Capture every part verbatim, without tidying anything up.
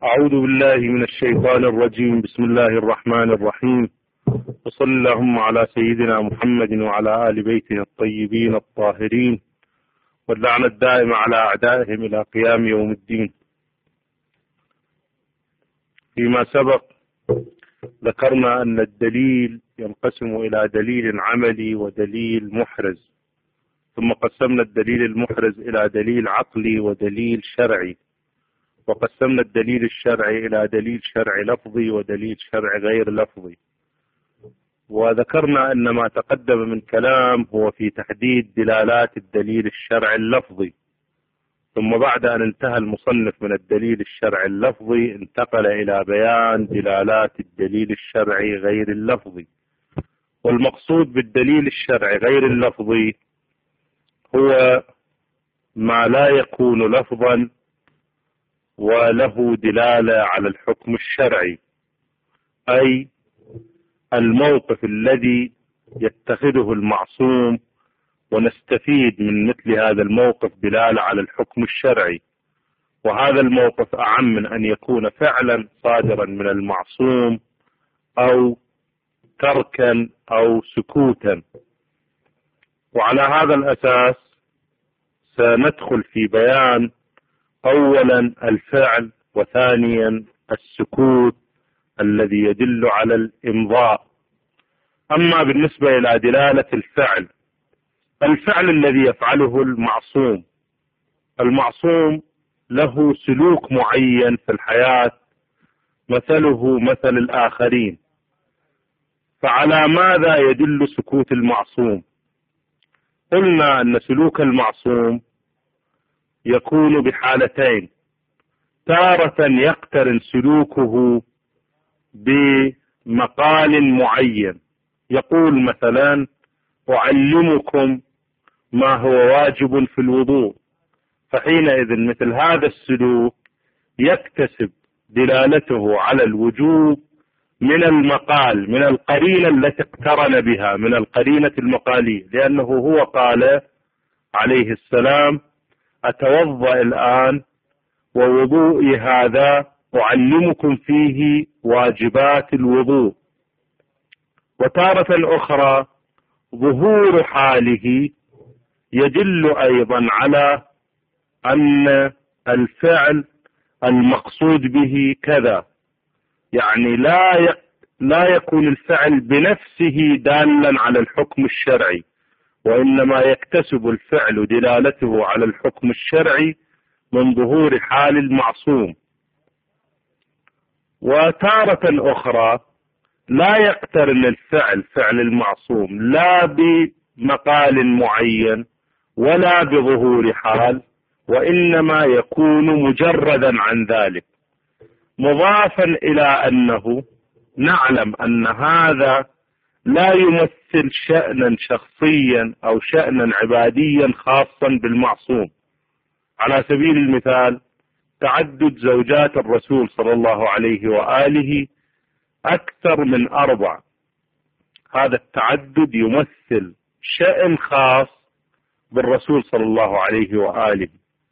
أعوذ بالله من الشيطان الرجيم. بسم الله الرحمن الرحيم، وصلى اللهم على سيدنا محمد وعلى آل بيته الطيبين الطاهرين، واللعنة الدائمة على أعدائهم إلى قيام يوم الدين. فيما سبق ذكرنا أن الدليل ينقسم إلى دليل عملي ودليل محرز، ثم قسمنا الدليل المحرز إلى دليل عقلي ودليل شرعي، وقسمنا الدليل الشرعي إلى دليل شرعي لفظي ودليل شرعي غير لفظي. وذكرنا أن ما تقدم من كلام هو في تحديد دلالات الدليل الشرعي اللفظي، ثم بعد أن انتهى المصنف من الدليل الشرعي اللفظي انتقل إلى بيان دلالات الدليل الشرعي غير اللفظي. والمقصود بالدليل الشرعي غير اللفظي هو ما لا يكون لفظا وله دلالة على الحكم الشرعي، أي الموقف الذي يتخذه المعصوم ونستفيد من مثل هذا الموقف دلالة على الحكم الشرعي. وهذا الموقف أعم من أن يكون فعلا صادرا من المعصوم أو تركا أو سكوتا. وعلى هذا الأساس سندخل في بيان أولا الفعل، وثانيا السكوت الذي يدل على الإمضاء. أما بالنسبة إلى دلالة الفعل، الفعل الذي يفعله المعصوم، المعصوم له سلوك معين في الحياة مثله مثل الآخرين، فعلى ماذا يدل سكوت المعصوم؟ قلنا أن سلوك المعصوم يكون بحالتين: تارة يقترن سلوكه بمقال معين، يقول مثلا أعلمكم ما هو واجب في الوضوء، فحينئذ مثل هذا السلوك يكتسب دلالته على الوجوب من المقال، من القرينة التي اقترن بها، من القرينة المقالية، لأنه هو قال عليه السلام: أتوضأ الآن ووضوئي هذا أعلمكم فيه واجبات الوضوء. وتارة أخرى ظهور حاله يدل أيضا على أن الفعل المقصود به كذا، يعني لا لا يكون الفعل بنفسه دالا على الحكم الشرعي، وإنما يكتسب الفعل دلالته على الحكم الشرعي من ظهور حال المعصوم. وتارة أخرى لا يقترن الفعل فعل المعصوم لا بمقال معين ولا بظهور حال، وإنما يكون مجردا عن ذلك، مضافا إلى أنه نعلم أن هذا لا يمثل شأنا شخصيا أو شأنا عباديا خاصا بالمعصوم. على سبيل المثال تعدد زوجات الرسول صلى الله عليه وآله أكثر من أربع، هذا التعدد يمثل شأن خاص بالرسول صلى الله عليه وآله.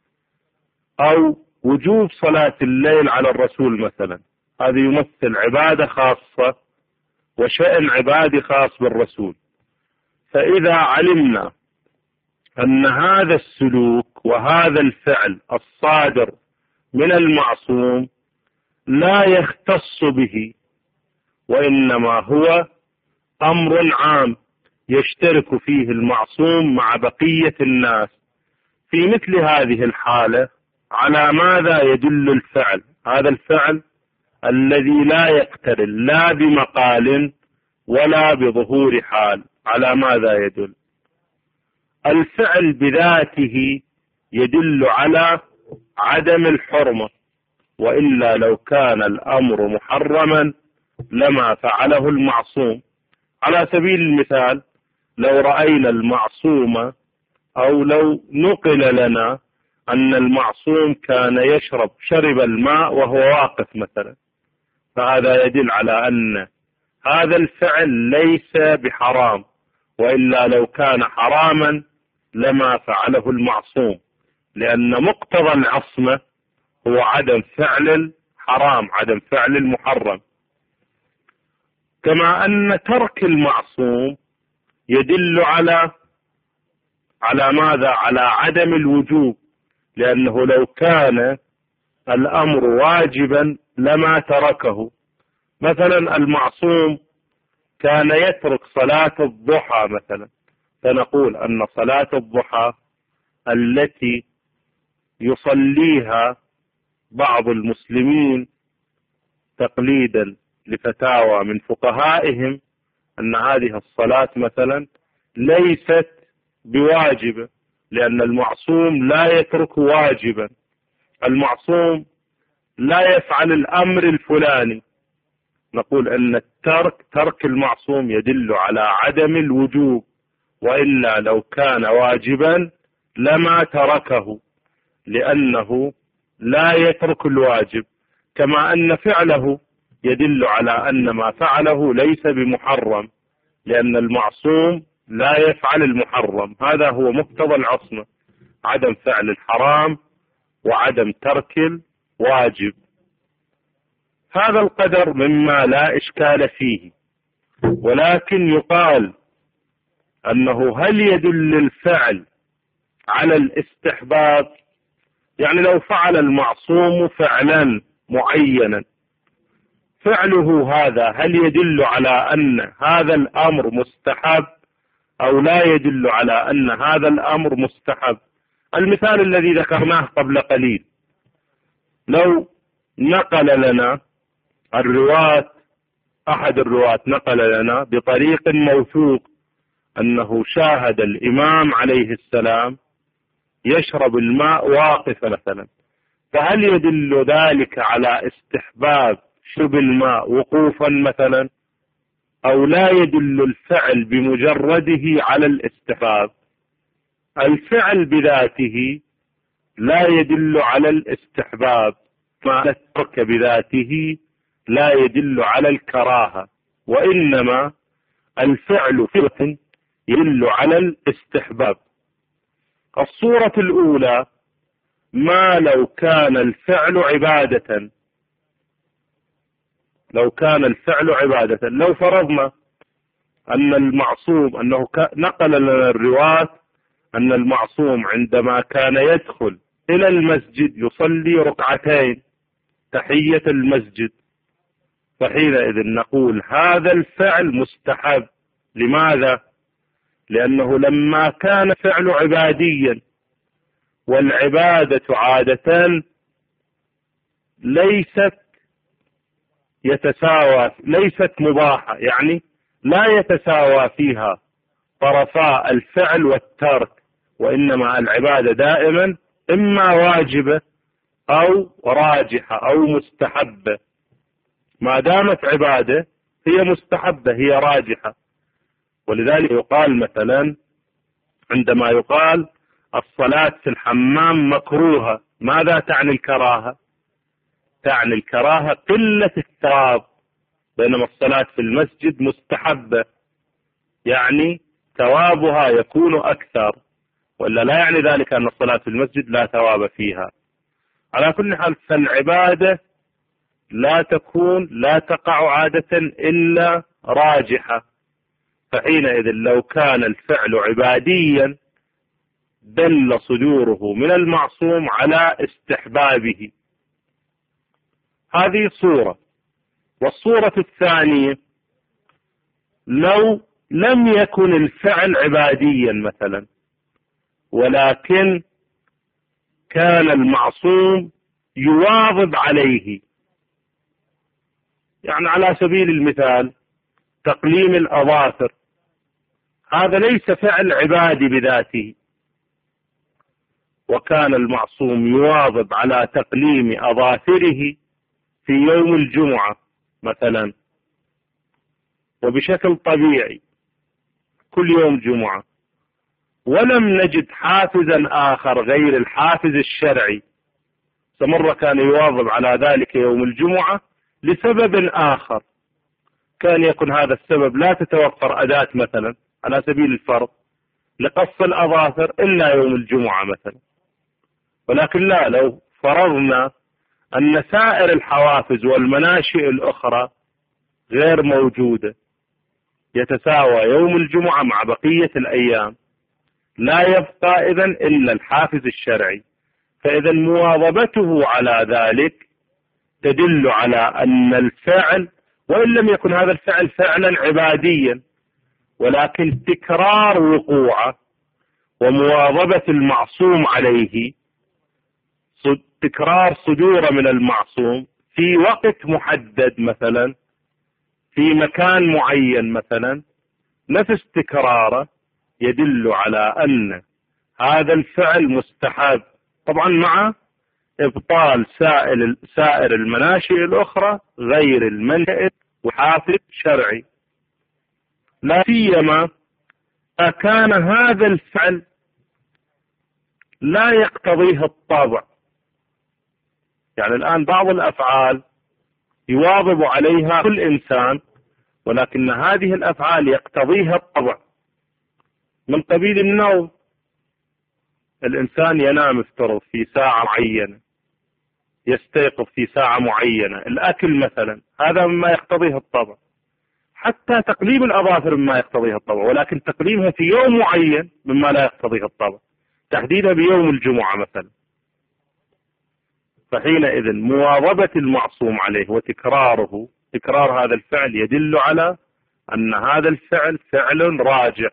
أو وجوب صلاة الليل على الرسول مثلا، هذا يمثل عبادة خاصة وشأن عبادي خاص بالرسول. فإذا علمنا أن هذا السلوك وهذا الفعل الصادر من المعصوم لا يختص به، وإنما هو أمر عام يشترك فيه المعصوم مع بقية الناس، في مثل هذه الحالة على ماذا يدل الفعل؟ هذا الفعل الذي لا يقترن لا بمقال ولا بظهور حال، على ماذا يدل؟ الفعل بذاته يدل على عدم الحرمة، وإلا لو كان الأمر محرما لما فعله المعصوم. على سبيل المثال لو رأينا المعصوم أو لو نقل لنا أن المعصوم كان يشرب شرب الماء وهو واقف مثلا، فهذا يدل على أن هذا الفعل ليس بحرام، وإلا لو كان حراما لما فعله المعصوم، لأن مقتضى العصمة هو عدم فعل حرام، عدم فعل المحرم. كما أن ترك المعصوم يدل على على ماذا؟ على عدم الوجوب، لأنه لو كان الأمر واجبا لما تركه. مثلا المعصوم كان يترك صلاة الضحى مثلا، فنقول أن صلاة الضحى التي يصليها بعض المسلمين تقليدا لفتاوى من فقهائهم أن هذه الصلاة مثلا ليست بواجبة، لأن المعصوم لا يترك واجبا. المعصوم لا يفعل الأمر الفلاني، نقول أن الترك ترك المعصوم يدل على عدم الوجوب، وإلا لو كان واجبا لما تركه، لأنه لا يترك الواجب. كما أن فعله يدل على أن ما فعله ليس بمحرم، لأن المعصوم لا يفعل المحرم. هذا هو مقتضى العصمة، عدم فعل الحرام وعدم ترك الواجب. هذا القدر مما لا إشكال فيه، ولكن يقال أنه هل يدل الفعل على الاستحباب؟ يعني لو فعل المعصوم فعلا معينا، فعله هذا هل يدل على أن هذا الأمر مستحب أو لا يدل على أن هذا الأمر مستحب؟ المثال الذي ذكرناه قبل قليل، لو نقل لنا الرواة أحد الرواة نقل لنا بطريق موثوق أنه شاهد الإمام عليه السلام يشرب الماء واقفا مثلا، فهل يدل ذلك على استحباب شرب الماء وقوفا مثلا، أو لا يدل الفعل بمجرده على الاستحباب؟ الفعل بذاته لا يدل على الاستحباب، ما الترك بذاته لا يدل على الكراهة، وإنما الفعل فعل يدل على الاستحباب. الصورة الأولى ما لو كان الفعل عبادة، لو كان الفعل عبادة لو فرضنا أن المعصوم أنه نقل لنا الرواة أن المعصوم عندما كان يدخل إلى المسجد يصلي ركعتين تحية المسجد، فحينئذ نقول هذا الفعل مستحب. لماذا؟ لأنه لما كان فعل عباديا، والعبادة عادة ليست يتساوى ليست مباحة، يعني لا يتساوى فيها طرفا الفعل والترك، وإنما العبادة دائما إما واجبة أو راجحة أو مستحبة. ما دامت عبادة هي مستحبة، هي راجحة. ولذلك يقال مثلا عندما يقال الصلاة في الحمام مكروهة، ماذا تعني الكراهة؟ تعني الكراهة قلة الثواب، بينما الصلاة في المسجد مستحبة، يعني ثوابها يكون أكثر، ولا لا يعني ذلك أن الصلاة في المسجد لا ثواب فيها. على كل حال فالعبادة لا تكون لا تقع عادة إلا راجحة، فحينئذ لو كان الفعل عباديا دل صدوره من المعصوم على استحبابه. هذه صورة. والصورة الثانية لو لم يكن الفعل عباديا مثلا، ولكن كان المعصوم يواظب عليه، يعني على سبيل المثال تقليم الأظافر، هذا ليس فعل عبادي بذاته، وكان المعصوم يواظب على تقليم أظافره في يوم الجمعة مثلا وبشكل طبيعي كل يوم جمعة، ولم نجد حافزا آخر غير الحافز الشرعي، فمرة كان يواظب على ذلك يوم الجمعة لسبب آخر، كان يكون هذا السبب لا تتوفر أداة مثلا على سبيل الفرض لقص الأظافر إلا يوم الجمعة مثلا. ولكن لا، لو فرضنا أن سائر الحوافز والمناشئ الأخرى غير موجودة، يتساوى يوم الجمعة مع بقية الأيام، لا يبقى إذن إلا الحافز الشرعي. فإذا مواظبته على ذلك تدل على أن الفعل، وإن لم يكن هذا الفعل فعلا عباديا، ولكن تكرار وقوعه ومواظبة المعصوم عليه، تكرار صدوره من المعصوم في وقت محدد مثلا في مكان معين مثلا، نفس تكراره يدل على أن هذا الفعل مستحب، طبعا مع إبطال سائر سائر المناشئ الأخرى غير المنشئ وحافز شرعي. لا سيما كان هذا الفعل لا يقتضيه الطبع. يعني الآن بعض الأفعال يواظب عليها كل إنسان، ولكن هذه الأفعال يقتضيها الطبع، من قبيل النوم. الإنسان ينام افترض في ساعة معينة، يستيقظ في ساعة معينة. الأكل مثلا هذا مما يقتضيه الطبع، حتى تقليم الأظافر مما يقتضيه الطبع، ولكن تقليمها في يوم معين مما لا يقتضيه الطبع، تحديدا بيوم الجمعة مثلا. فحينئذ مواظبة المعصوم عليه وتكراره، تكرار هذا الفعل يدل على أن هذا الفعل فعل راجع.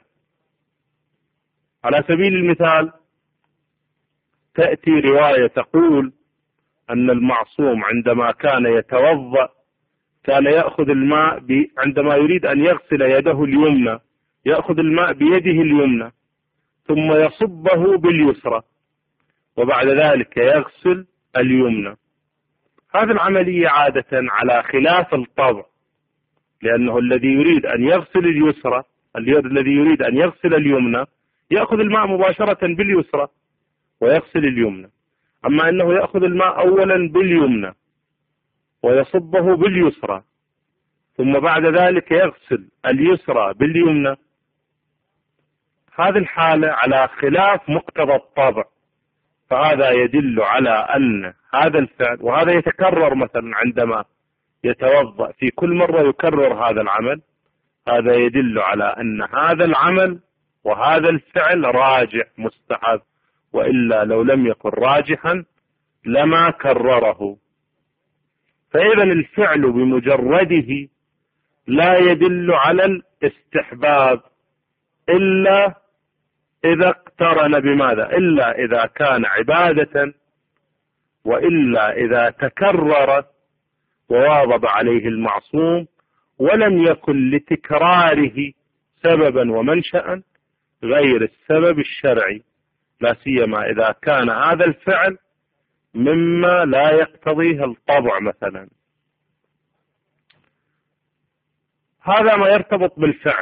على سبيل المثال تأتي رواية تقول أن المعصوم عندما كان يتوضأ كان يأخذ الماء عندما يريد أن يغسل يده اليمنى يأخذ الماء بيده اليمنى ثم يصبه باليسرى، وبعد ذلك يغسل اليمنى. هذه العملية عادة على خلاف الطبع، لأنه الذي يريد أن يغسل اليسرى الذي يريد أن يغسل اليمنى يأخذ الماء مباشرة باليسرى ويغسل اليمنى، أما أنه يأخذ الماء أولا باليمنى ويصبه باليسرى ثم بعد ذلك يغسل اليسرى باليمنى. هذه الحالة على خلاف مقتضى الطبع، فهذا يدل على أن هذا الفعل، وهذا يتكرر مثلا عندما يتوضأ في كل مرة يكرر هذا العمل، هذا يدل على أن هذا العمل وهذا الفعل راجع مستحب، وإلا لو لم يكن راجحا لما كرره. فإذا الفعل بمجرده لا يدل على الاستحباب إلا إذا اقترن بماذا؟ إلا إذا كان عبادة، وإلا إذا تكرر وواظب عليه المعصوم ولم يكن لتكراره سببا ومنشأ غير السبب الشرعي، لا سيما إذا كان هذا الفعل مما لا يقتضيه الطبع مثلا. هذا ما يرتبط بالفعل.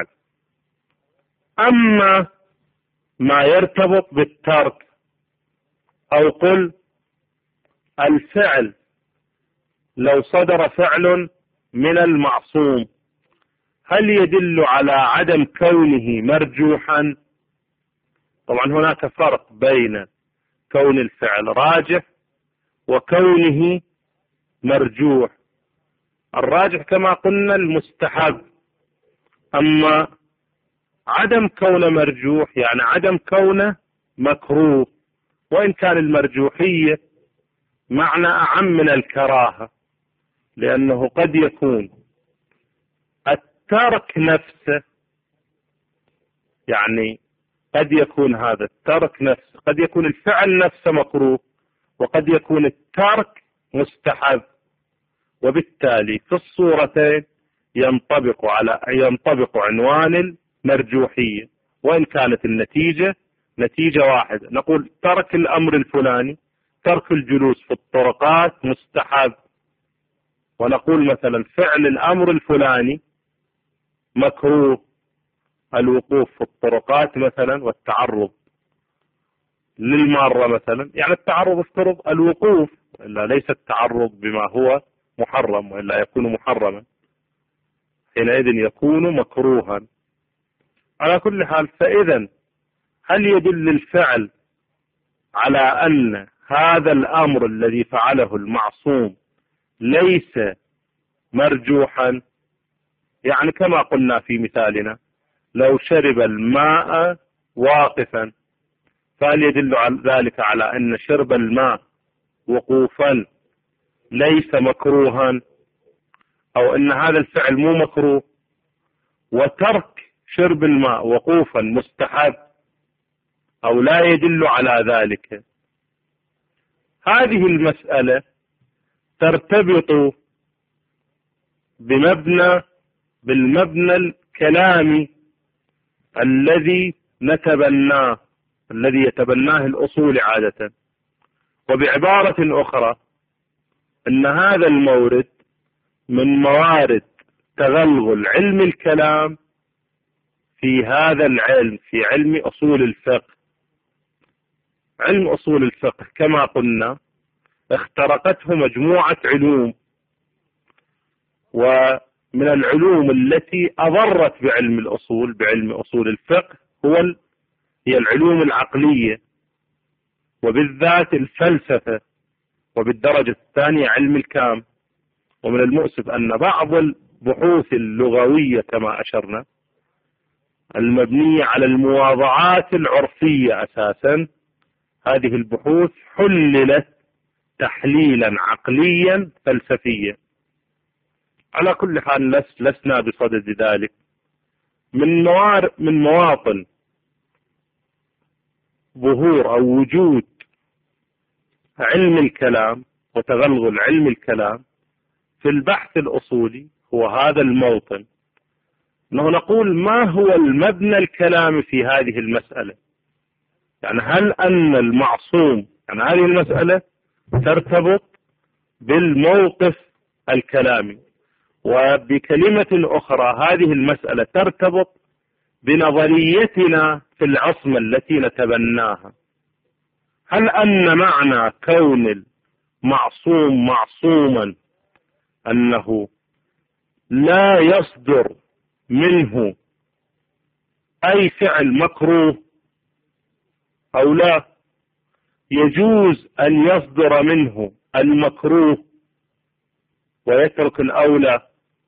أما ما يرتبط بالترك، أو قل الفعل لو صدر فعل من المعصوم هل يدل على عدم كونه مرجوحا؟ طبعا هناك فرق بين كون الفعل راجح وكونه مرجوح. الراجح كما قلنا المستحب، أما عدم كونه مرجوح يعني عدم كونه مكروه، وإن كان المرجوحية معنى أعم من الكراهة، لأنه قد يكون الترك نفسه، يعني قد يكون هذا الترك نفسه، قد يكون الفعل نفسه مكروه، وقد يكون الترك مستحب، وبالتالي في الصورتين ينطبق على ينطبق عنوان المرجوحية، وإن كانت النتيجة نتيجة واحدة. نقول ترك الأمر الفلاني، ترك الجلوس في الطرقات مستحب، ونقول مثلا فعل الأمر الفلاني مكروه، الوقوف في الطرقات مثلا والتعرض للمارة مثلا، يعني التعرض افترض الوقوف، إلا ليس التعرض بما هو محرم، وإلا يكون محرما، حينئذ يكون مكروها. على كل حال، فإذا هل يدل الفعل على أن هذا الأمر الذي فعله المعصوم ليس مرجوحا، يعني كما قلنا في مثالنا لو شرب الماء واقفا، فهل يدل على ذلك على أن شرب الماء وقوفا ليس مكروها، أو أن هذا الفعل مو مكروه، وترك شرب الماء وقوفا مستحب، أو لا يدل على ذلك؟ هذه المسألة ترتبط بمبنى بالمبنى الكلامي الذي نتبناه، الذي يتبناه الأصول عادة. وبعبارة أخرى أن هذا المورد من موارد تغلغل علم الكلام في هذا العلم، في علم أصول الفقه. علم أصول الفقه كما قلنا اخترقته مجموعة علوم، ومن العلوم التي أضرت بعلم الأصول بعلم أصول الفقه هو هي العلوم العقلية، وبالذات الفلسفة، وبالدرجة الثانية علم الكلام. ومن المؤسف أن بعض البحوث اللغوية كما أشرنا المبنية على المواضعات العرفية أساسا، هذه البحوث حللت تحليلا عقليا فلسفيا. على كل حال لس لسنا بصدد ذلك. من موار من مواطن ظهور أو وجود علم الكلام وتغلغل علم الكلام في البحث الأصولي هو هذا الموطن، أنه نقول ما هو المبنى الكلامي في هذه المسألة. يعني هل أن المعصوم، يعني هذه المسألة ترتبط بالموقف الكلامي، وبكلمة أخرى هذه المسألة ترتبط بنظريتنا في العصمة التي نتبناها. هل أن معنى كون المعصوم معصوما أنه لا يصدر منه أي فعل مكروه، أو لا يجوز أن يصدر منه المكروه ويترك الأولى،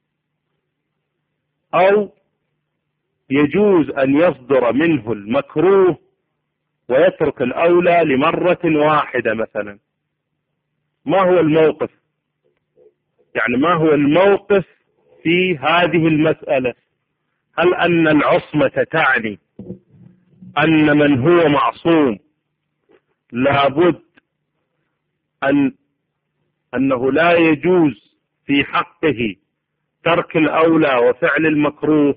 أو يجوز أن يصدر منه المكروه ويترك الأولى لمرة واحدة مثلا؟ ما هو الموقف؟ يعني ما هو الموقف في هذه المسألة؟ هل أن العصمة تعني أن من هو معصوم لابد أن أنه لا يجوز في حقه ترك الأولى وفعل المكروه،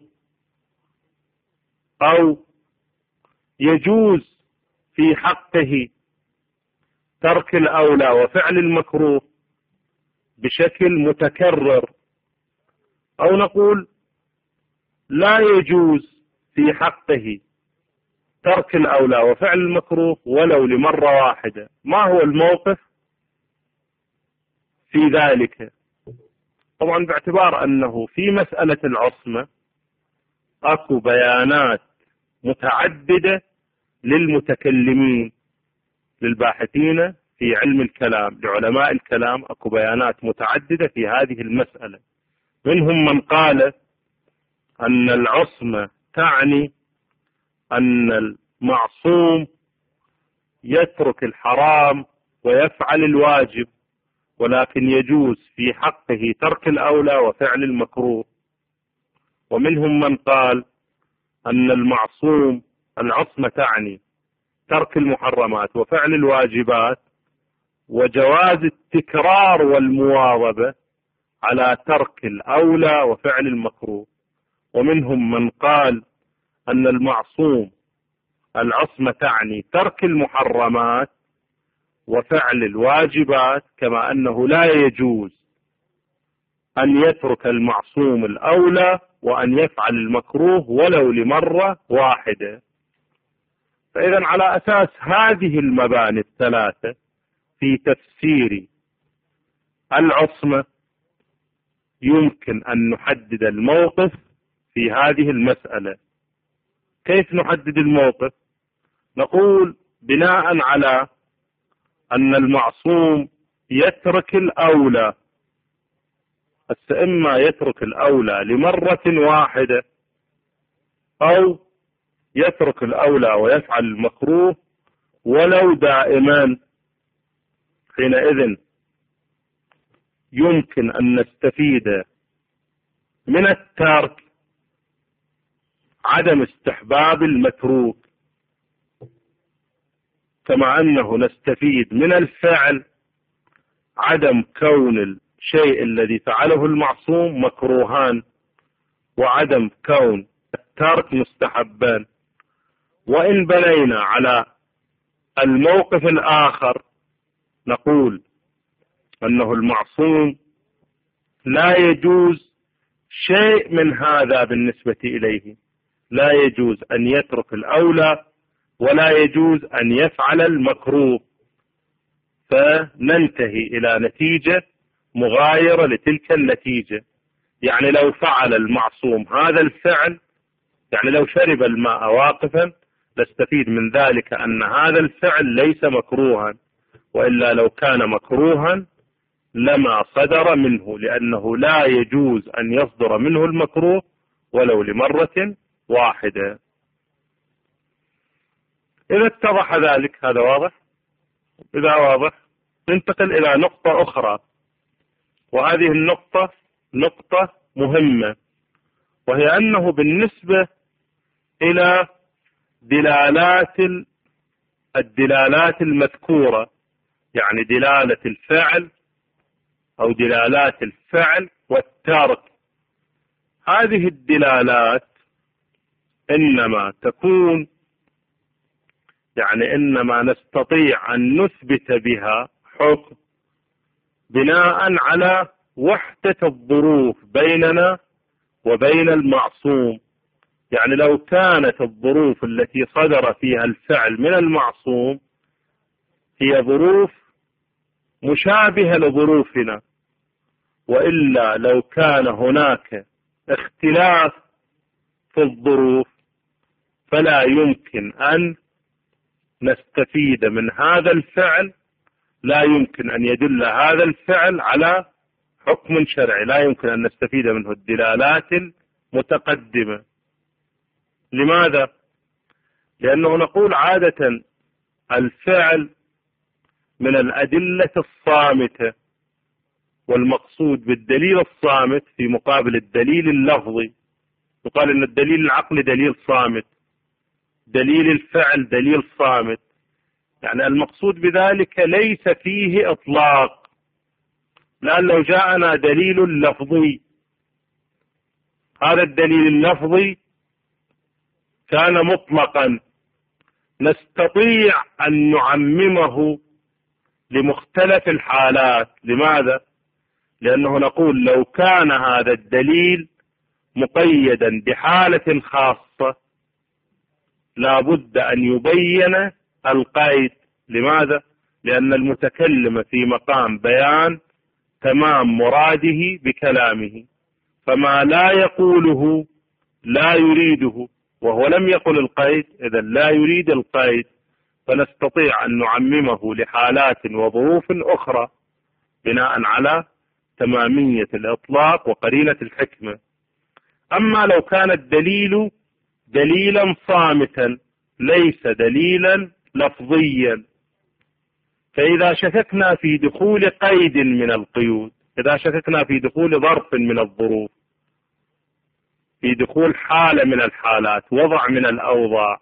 أو يجوز في حقه ترك الأولى وفعل المكروه بشكل متكرر، أو نقول لا يجوز في حقه ترك الأولى وفعل المكروه ولو لمرة واحدة؟ ما هو الموقف في ذلك؟ طبعا باعتبار أنه في مسألة العصمة أكو بيانات متعددة للمتكلمين، للباحثين في علم الكلام، لعلماء الكلام، أكو بيانات متعددة في هذه المسألة. منهم من قال أن العصمة تعني أن المعصوم يترك الحرام ويفعل الواجب، ولكن يجوز في حقه ترك الأولى وفعل المكروه. ومنهم من قال أن المعصوم العصمة تعني ترك المحرمات وفعل الواجبات، وجواز التكرار والمواظبة على ترك الأولى وفعل المكروه. ومنهم من قال أن المعصوم العصمة تعني ترك المحرمات وفعل الواجبات، كما أنه لا يجوز أن يترك المعصوم الأولى وأن يفعل المكروه ولو لمرة واحدة. فإذا على أساس هذه المباني الثلاثة في تفسير العصمة يمكن أن نحدد الموقف في هذه المسألة. كيف نحدد الموقف؟ نقول بناء على أن المعصوم يترك الأولى، بس إما يترك الأولى لمرة واحدة أو يترك الأولى ويفعل المكروه ولو دائما. حينئذ يمكن أن نستفيد من الترك عدم استحباب المتروك، كما أنه نستفيد من الفعل عدم كون الشيء الذي فعله المعصوم مكروهان، وعدم كون الترك مستحبان. وإن بنينا على الموقف الآخر نقول أنه المعصوم لا يجوز شيء من هذا بالنسبة إليه، لا يجوز أن يترك الأولى ولا يجوز أن يفعل المكروه، فننتهي إلى نتيجة مغايرة لتلك النتيجة. يعني لو فعل المعصوم هذا الفعل، يعني لو شرب الماء واقفا، نستفيد من ذلك أن هذا الفعل ليس مكروها، وإلا لو كان مكروها لما صدر منه، لأنه لا يجوز أن يصدر منه المكروه ولو لمرة واحدة. إذا اتضح ذلك، هذا واضح؟ إذا واضح ننتقل إلى نقطة أخرى، وهذه النقطة نقطة مهمة، وهي أنه بالنسبة إلى دلالات الدلالات المذكورة، يعني دلالة الفعل أو دلالات الفعل والترك، هذه الدلالات إنما تكون، يعني إنما نستطيع أن نثبت بها حكم بناء على وحدة الظروف بيننا وبين المعصوم. يعني لو كانت الظروف التي صدر فيها الفعل من المعصوم هي ظروف مشابهة لظروفنا، وإلا لو كان هناك اختلاف في الظروف فلا يمكن أن نستفيد من هذا الفعل، لا يمكن أن يدل هذا الفعل على حكم شرعي، لا يمكن أن نستفيد منه الدلالات المتقدمة. لماذا؟ لأنه نقول عادة الفعل من الأدلة الصامتة، والمقصود بالدليل الصامت في مقابل الدليل اللفظي. يقال أن الدليل العقلي دليل صامت، دليل الفعل دليل صامت، يعني المقصود بذلك ليس فيه إطلاق. لأن لو جاءنا دليل لفظي، هذا الدليل اللفظي كان مطلقا، نستطيع أن نعممه لمختلف الحالات. لماذا؟ لأنه نقول لو كان هذا الدليل مقيدا بحالة خاصة لا بد أن يبين القيد. لماذا؟ لأن المتكلم في مقام بيان تمام مراده بكلامه، فما لا يقوله لا يريده، وهو لم يقل القيد، إذا لا يريد القيد، فنستطيع أن نعممه لحالات وظروف أخرى بناء على تمامية الإطلاق وقرينة الحكمة. أما لو كان الدليل دليلا صامتا ليس دليلا لفظيا، فإذا شككنا في دخول قيد من القيود، إذا شككنا في دخول ظرف من الظروف، في دخول حالة من الحالات، وضع من الأوضاع،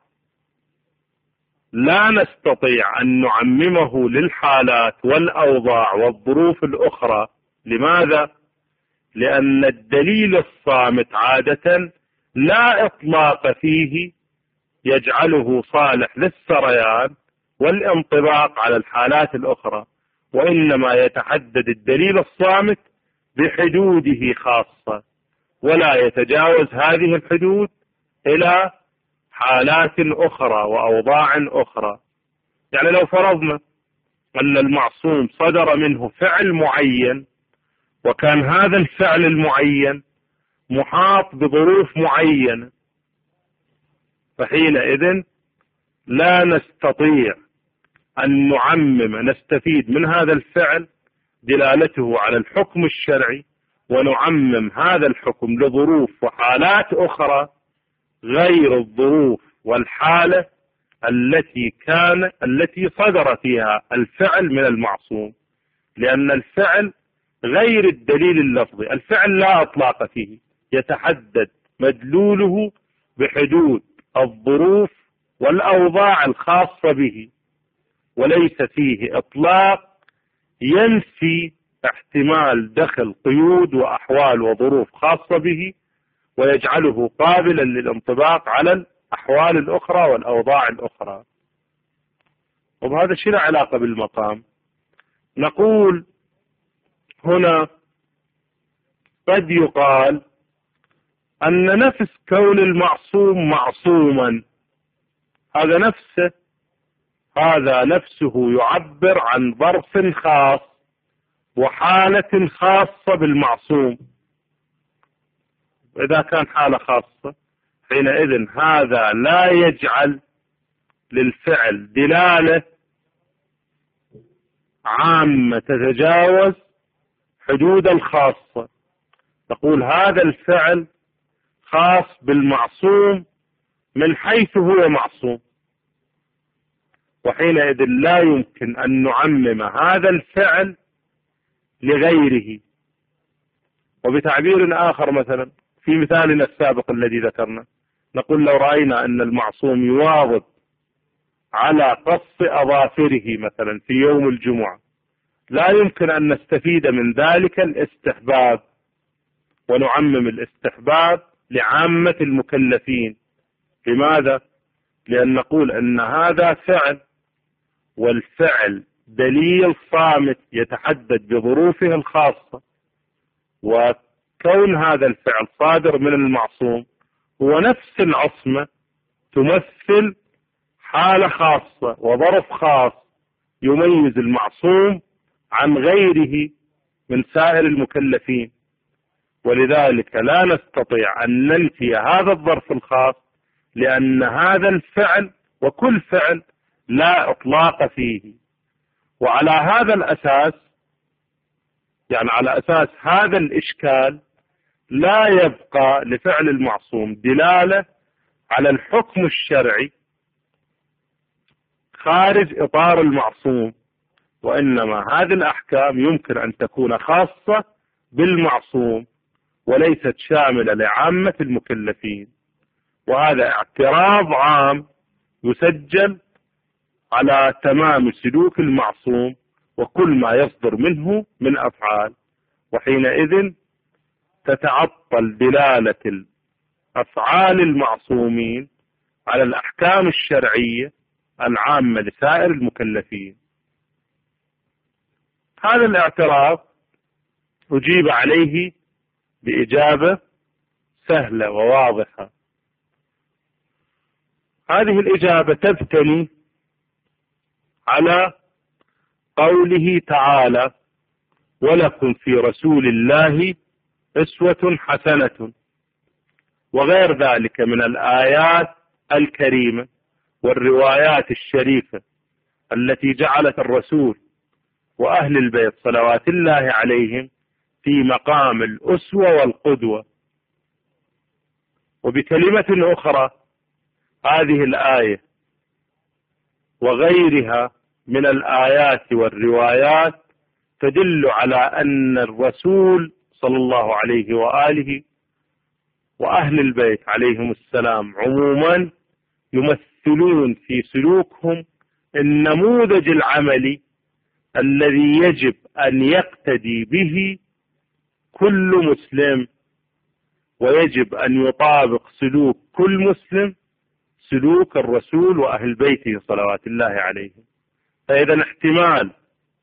لا نستطيع أن نعممه للحالات والأوضاع والظروف الأخرى. لماذا؟ لأن الدليل الصامت عادة لا إطلاق فيه يجعله صالح للسريان والانطباق على الحالات الأخرى، وإنما يتحدد الدليل الصامت بحدوده خاصة، ولا يتجاوز هذه الحدود إلى حالات أخرى وأوضاع أخرى. يعني لو فرضنا أن المعصوم صدر منه فعل معين، وكان هذا الفعل المعين محاط بظروف معينة، فحينئذ لا نستطيع أن نعمم نستفيد من هذا الفعل دلالته على الحكم الشرعي، ونعمم هذا الحكم لظروف وحالات أخرى غير الظروف والحالة التي كان التي صدر فيها الفعل من المعصوم، لأن الفعل غير الدليل اللفظي. الفعل لا إطلاق فيه، يتحدد مدلوله بحدود الظروف والأوضاع الخاصة به، وليس فيه إطلاق ينفي احتمال دخل قيود وأحوال وظروف خاصة به ويجعله قابلا للانطباق على الأحوال الأخرى والأوضاع الأخرى. وبهذا الشيء له علاقة بالمقام. نقول هنا قد يقال أن نفس كون المعصوم معصوما هذا نفسه هذا نفسه يعبر عن ظرف خاص وحالة خاصة بالمعصوم. إذا كان حالة خاصة حينئذ هذا لا يجعل للفعل دلالة عامة تتجاوز حدود الخاصة. نقول هذا الفعل خاص بالمعصوم من حيث هو معصوم، وحينئذ لا يمكن أن نعمم هذا الفعل لغيره. وبتعبير آخر مثلا في مثالنا السابق الذي ذكرنا، نقول لو رأينا أن المعصوم يواظب على قص أظافره مثلا في يوم الجمعة، لا يمكن أن نستفيد من ذلك الاستحباب ونعمم الاستحباب لعامة المكلفين. لماذا؟ لأن نقول أن هذا فعل، والفعل دليل صامت يتحدد بظروفه الخاصة، وكون هذا الفعل صادر من المعصوم هو نفس العصمة تمثل حالة خاصة وظرف خاص يميز المعصوم عن غيره من سائر المكلفين، ولذلك لا نستطيع أن ننفي هذا الظرف الخاص، لأن هذا الفعل وكل فعل لا إطلاق فيه. وعلى هذا الأساس، يعني على أساس هذا الإشكال، لا يبقى لفعل المعصوم دلالة على الحكم الشرعي خارج إطار المعصوم، وإنما هذه الأحكام يمكن أن تكون خاصة بالمعصوم وليست شاملة لعامة المكلفين. وهذا اعتراض عام يسجل على تمام سلوك المعصوم وكل ما يصدر منه من أفعال، وحينئذ تتعطل دلالة أفعال المعصومين على الأحكام الشرعية العامة لسائر المكلفين. هذا الاعتراض أجيب عليه بإجابة سهلة وواضحة. هذه الإجابة تبتني على قوله تعالى: ولكم في رسول الله أسوة حسنة، وغير ذلك من الآيات الكريمة والروايات الشريفة التي جعلت الرسول وأهل البيت صلوات الله عليهم في مقام الأسوة والقدوة. وبكلمة أخرى، هذه الآية وغيرها من الآيات والروايات تدل على أن الرسول صلى الله عليه وآله وأهل البيت عليهم السلام عموما يمثلون في سلوكهم النموذج العملي الذي يجب أن يقتدي به كل مسلم، ويجب أن يطابق سلوك كل مسلم سلوك الرسول وأهل بيته صلوات الله عليهم. فإذا احتمال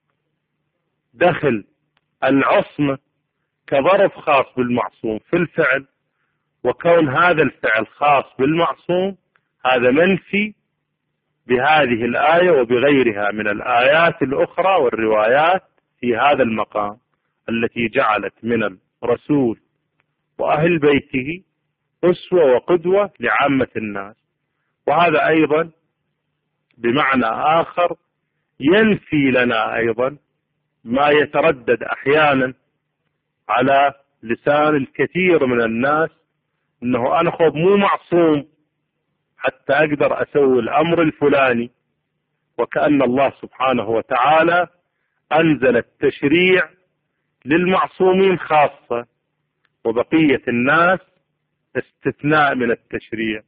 دخل العصمة كظرف خاص بالمعصوم في الفعل، وكون هذا الفعل خاص بالمعصوم، هذا منفي بهذه الآية وبغيرها من الآيات الأخرى والروايات في هذا المقام التي جعلت من الرسول وأهل بيته أسوة وقدوة لعامة الناس. وهذا أيضا بمعنى آخر ينفي لنا أيضا ما يتردد أحيانا على لسان الكثير من الناس، أنه أنا خب مو معصوم حتى أقدر أسوي الأمر الفلاني، وكأن الله سبحانه وتعالى أنزل التشريع للمعصومين خاصة، وبقية الناس استثناء من التشريع.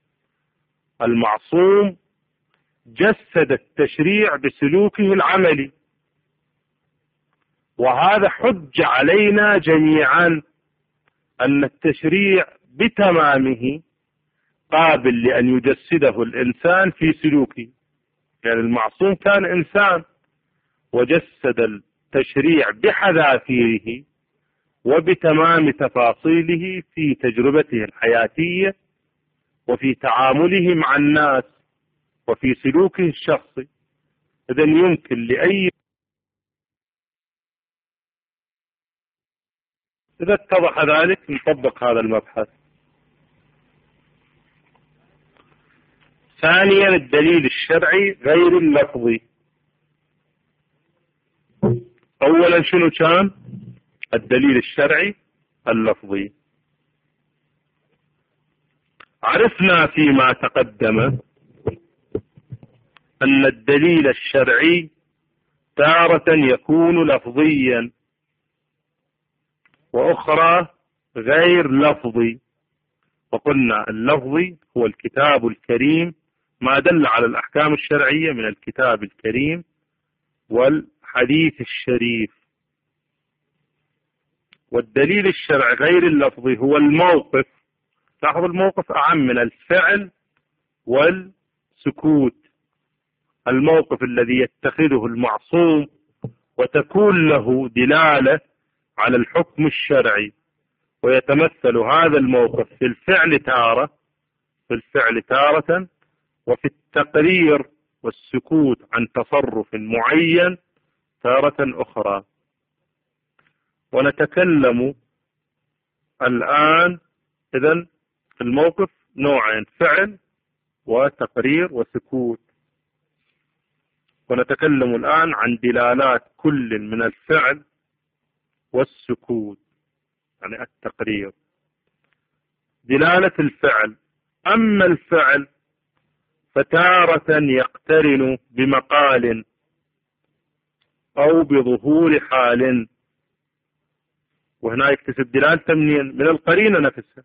المعصوم جسد التشريع بسلوكه العملي، وهذا حج علينا جميعا أن التشريع بتمامه قابل لأن يجسده الإنسان في سلوكه. يعني المعصوم كان إنسان وجسد التشريع بحذافيره وبتمام تفاصيله في تجربته الحياتية وفي تعامله مع الناس وفي سلوكه الشخصي. إذن يمكن لأي إذا اتضح ذلك نطبق هذا المبحث. ثانيا الدليل الشرعي غير اللفظي. أولا شنو كان الدليل الشرعي اللفظي؟ عرفنا فيما تقدم أن الدليل الشرعي تارة يكون لفظيا وأخرى غير لفظي، وقلنا اللفظي هو الكتاب الكريم، ما دل على الأحكام الشرعية من الكتاب الكريم والحديث الشريف. والدليل الشرعي غير اللفظي هو الموقف. لاحظ الموقف أعم من الفعل والسكوت. الموقف الذي يتخذه المعصوم وتكون له دلالة على الحكم الشرعي، ويتمثل هذا الموقف في الفعل تارة في الفعل تارة وفي التقرير والسكوت عن تصرف معين تارة أخرى. ونتكلم الآن إذن الموقف نوعين، فعل وتقرير وسكوت. ونتكلم الآن عن دلالات كل من الفعل والسكوت، يعني التقرير. دلالة الفعل: أما الفعل فتارة يقترن بمقال أو بظهور حال، وهنا يكتسب دلالة منين؟ من القرينة نفسها.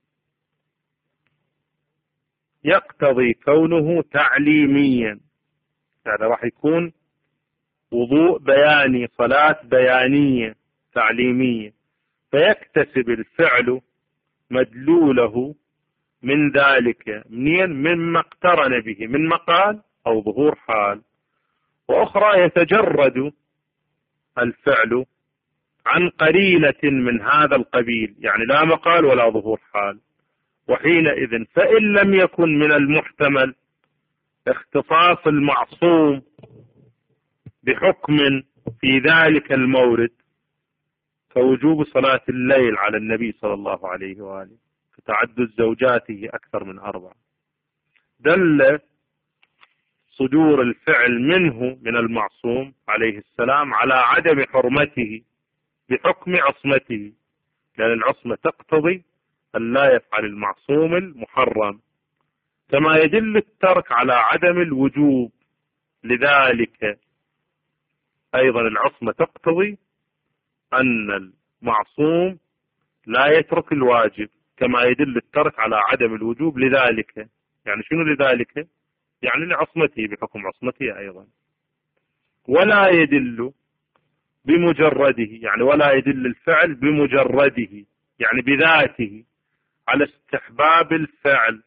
يقتضي كونه تعليميا، يعني راح يكون وضوء بياني، صلاة بيانية تعليمية، فيكتسب الفعل مدلوله من ذلك منين؟ مما اقترن به من مقال أو ظهور حال. وأخرى يتجرد الفعل عن قرينة من هذا القبيل، يعني لا مقال ولا ظهور حال. وحينئذ فإن لم يكن من المحتمل اختصاص المعصوم بحكم في ذلك المورد، كوجوب صلاة الليل على النبي صلى الله عليه وآله، كتعدد زوجاته أكثر من أربعة، دل صدور الفعل منه من المعصوم عليه السلام على عدم حرمته بحكم عصمته، لأن العصمة تقتضي أن لا يفعل المعصوم المحرم، كما يدل الترك على عدم الوجوب. لذلك أيضا العصمة تقتضي أن المعصوم لا يترك الواجب، كما يدل الترك على عدم الوجوب. لذلك يعني شنو لذلك؟ يعني لعصمته بحكم عصمته أيضا. ولا يدل بمجرده، يعني ولا يدل الفعل بمجرده، يعني بذاته، على استحباب الفعل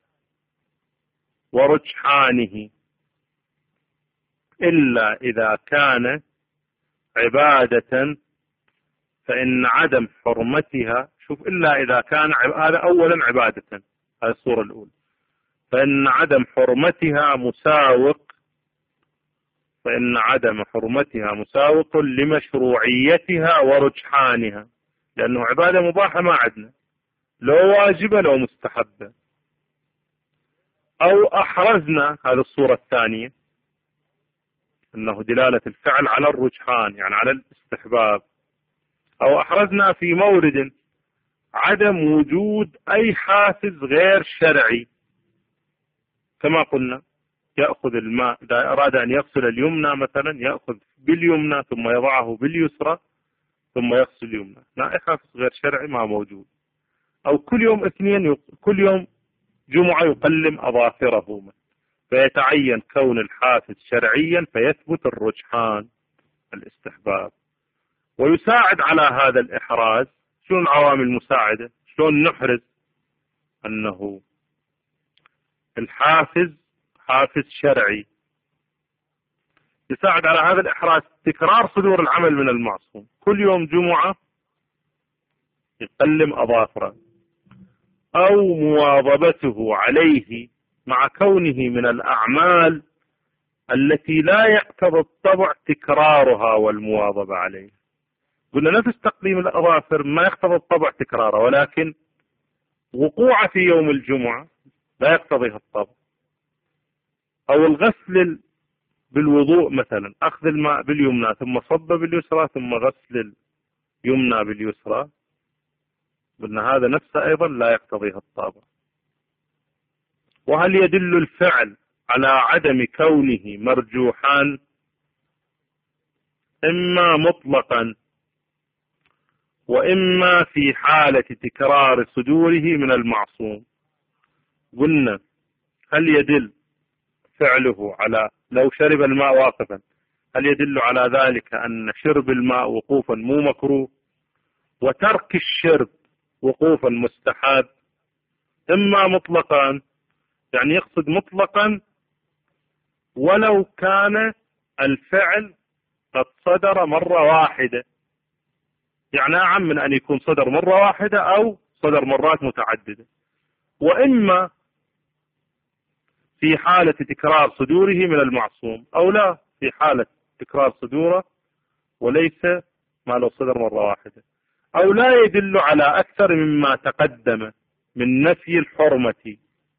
ورجحانه، إلا إذا كان عبادة فإن عدم حرمتها، شوف، إلا إذا كان هذا أولا عبادة، هذه الصورة الأولى، فإن عدم حرمتها مساوق فإن عدم حرمتها مساوق لمشروعيتها ورجحانها، لأنه عبادة مباحة ما عندنا، لو واجبة لو مستحبة. أو أحرزنا، هذه الصورة الثانية، أنه دلالة الفعل على الرجحان يعني على الاستحباب، أو أحرزنا في مورد عدم وجود أي حافز غير شرعي، كما قلنا يأخذ الماء إذا أراد أن يغسل اليمنى مثلا يأخذ باليمنى ثم يضعه باليسرى ثم يغسل اليمنى، لا أي حافز غير شرعي ما موجود. أو كل يوم اثنين كل يوم جمعة يقلم أظافره، فيتعين كون الحافز شرعيا فيثبت الرجحان الاستحباب. ويساعد على هذا الإحراز شنو العوامل المساعدة؟ شلون نحرز أنه الحافز حافز شرعي؟ يساعد على هذا الإحراز تكرار صدور العمل من المعصوم، كل يوم جمعة يقلم أظافره، أو مواظبته عليه مع كونه من الأعمال التي لا يقتضي الطبع تكرارها والمواظبة عليه. قلنا نفس تقليم الأظافر ما يقتضي الطبع تكراره، ولكن وقوعه في يوم الجمعة لا يقتضيها الطبع. أو الغسل بالوضوء مثلا، أخذ الماء باليمنى ثم صب باليسرى ثم غسل اليمنى باليسرى، قلنا هذا نفسه أيضا لا يقتضيها الطبع. وهل يدل الفعل على عدم كونه مرجوحا؟ إما مطلقا وإما في حالة تكرار صدوره من المعصوم. قلنا هل يدل فعله على لو شرب الماء واقفا هل يدل على ذلك أن شرب الماء وقوفا مو مكروه وترك الشرب وقوفا مستحب؟ إما مطلقا يعني يقصد مطلقا ولو كان الفعل قد صدر مرة واحدة، يعني أعم من أن يكون صدر مرة واحدة أو صدر مرات متعددة. وإما في حالة تكرار صدوره من المعصوم، أو لا في حالة تكرار صدوره وليس ما لو صدر مرة واحدة. أو لا يدل على أكثر مما تقدم من نفي الحرمة،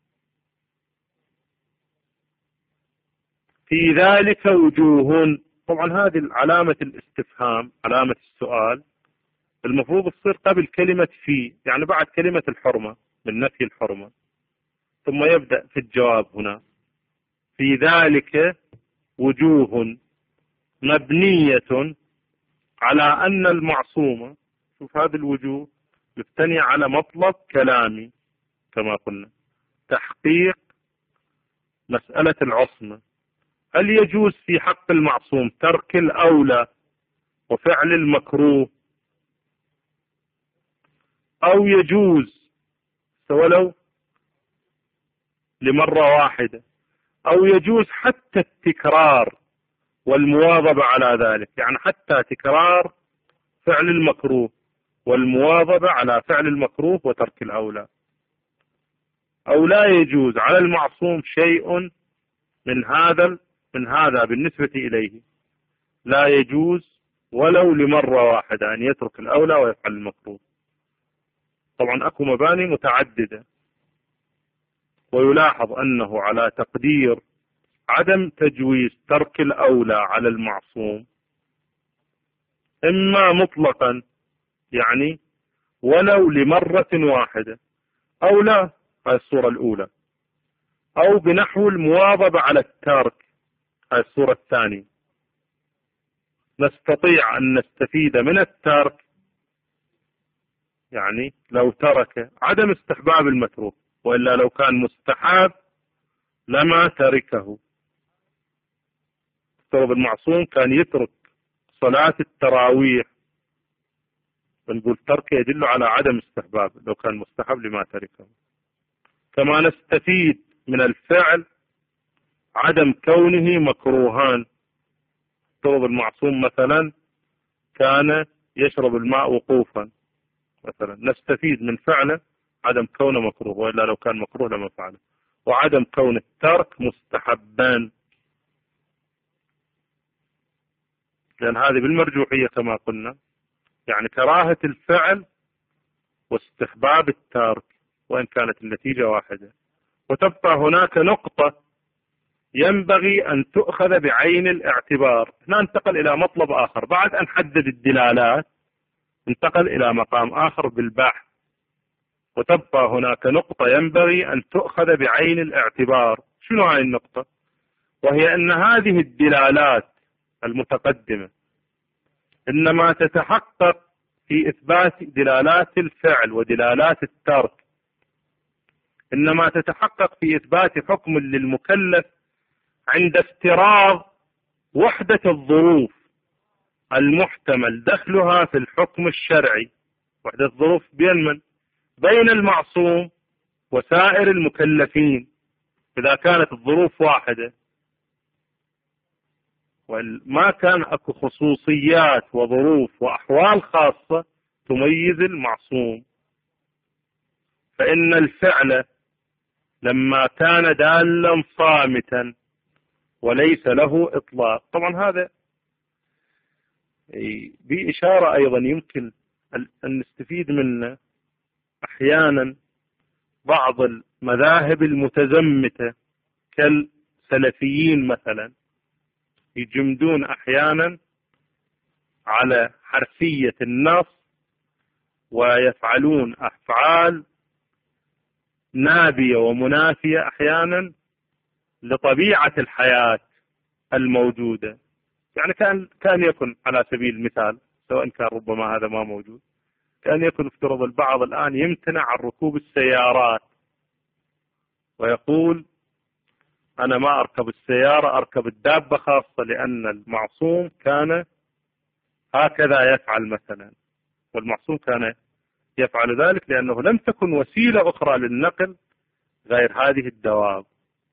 في ذلك وجوه. طبعا هذه علامة الاستفهام، علامة السؤال، المفروض تصير قبل كلمة في، يعني بعد كلمة الحرمة من نفي الحرمة، ثم يبدأ في الجواب هنا في ذلك وجوه مبنية على أن المعصوم، شوف هذه الوجوه مبتنية على مطلب كلامي كما قلنا، تحقيق مسألة العصمة. هل يجوز في حق المعصوم ترك الأولى وفعل المكروه، أو يجوز ولو لمرة واحدة، أو يجوز حتى التكرار والمواظبة على ذلك، يعني حتى تكرار فعل المكروه والمواظبة على فعل المكروه وترك الأولى. أو لا يجوز على المعصوم شيء من هذا من هذا بالنسبة إليه، لا يجوز ولو لمرة واحدة أن يترك الأولى ويفعل المكروه. طبعا أكو مباني متعددة، ويلاحظ أنه على تقدير عدم تجويز ترك الأولى على المعصوم إما مطلقا يعني ولو لمرة واحدة، أو لا، هذه الصورة الأولى، أو بنحو المواظبة على الترك، هذه الصورة الثانية. نستطيع أن نستفيد من الترك يعني لو ترك عدم استحباب المتروك، وإلا لو كان مستحب لما تركه. افترض المعصوم كان يترك صلاة التراويح، بنقول ترك يدل على عدم استحباب، لو كان مستحب لما تركه. كما نستفيد من الفعل عدم كونه مكروهان. افترض المعصوم مثلا كان يشرب الماء وقوفا مثلا، نستفيد من فعله عدم كونه مكروه، وإلا لو كان مكروه لما فعله. وعدم كون الترك مستحبان، لأن هذه بالمرجوحية كما قلنا، يعني كراهة الفعل واستحباب الترك وإن كانت النتيجة واحدة. وتبقى هناك نقطة ينبغي أن تؤخذ بعين الاعتبار. هنا انتقل إلى مطلب آخر، بعد أن حدد الدلالات انتقل إلى مقام آخر بالبحث، وتبقى هناك نقطة ينبغي أن تؤخذ بعين الاعتبار. شنو هاي النقطة؟ وهي أن هذه الدلالات المتقدمة إنما تتحقق في إثبات دلالات الفعل ودلالات الترك، إنما تتحقق في إثبات حكم للمكلف عند افتراض وحدة الظروف المحتمل دخلها في الحكم الشرعي. وحدة الظروف بين من؟ بين المعصوم وسائر المكلفين. إذا كانت الظروف واحدة وما كان أكو خصوصيات وظروف وأحوال خاصة تميز المعصوم، فإن الفعل لما كان دالا صامتا وليس له إطلاق. طبعا هذا بإشارة أيضا يمكن أن نستفيد منه. أحيانا بعض المذاهب المتزمتة كالسلفيين مثلا يجمدون أحيانا على حرفية النص ويفعلون أفعال نابية ومنافية أحيانا لطبيعة الحياة الموجودة. يعني كان كان يكن على سبيل المثال، سواء كان ربما هذا ما موجود، كان يكن افترض البعض الآن يمتنع عن ركوب السيارات ويقول أنا ما أركب السيارة، أركب الدابة، خاصة لأن المعصوم كان هكذا يفعل مثلا، والمعصوم كان يفعل ذلك لأنه لم تكن وسيلة أخرى للنقل غير هذه الدواب.